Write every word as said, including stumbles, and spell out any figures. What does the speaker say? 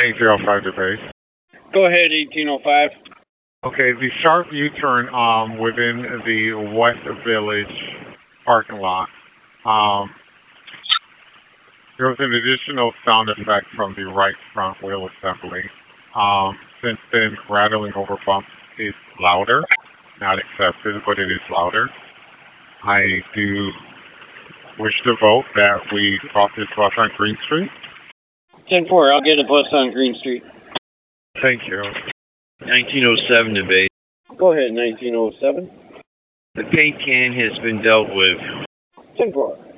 eight zero five to base. Go ahead, eighteen oh five. Okay, the sharp U-turn um, within the West Village parking lot. Um, there was an additional sound effect from the right front wheel assembly. Um, since then, rattling over bumps is louder. Not accepted, but it is louder. I do wish to vote that we cross this bus on Green Street. ten four, I'll get a bus on Green Street. Thank you. nineteen oh seven to base. Go ahead, nineteen oh seven. The paint can has been dealt with. ten four.